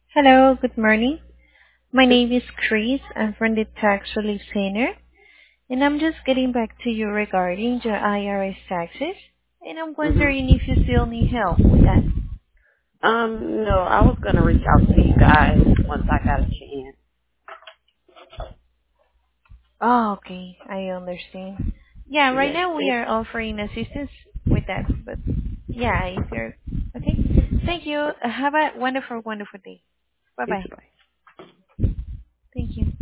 Hello, good morning. My Good. name is Chris. I'm from the Tax Relief Center, and I'm just getting back to you regarding your IRS taxes, and I'm Mhm. wondering if you still need help with that. No, I was gonna reach out to you guys once I got a chance. Oh, okay, I understand. Yeah, right Yes. now we are offering assistance with that, but yeah, if you're okay. Thank you. Have a wonderful, wonderful day. It's Bye-bye. right. Thank you.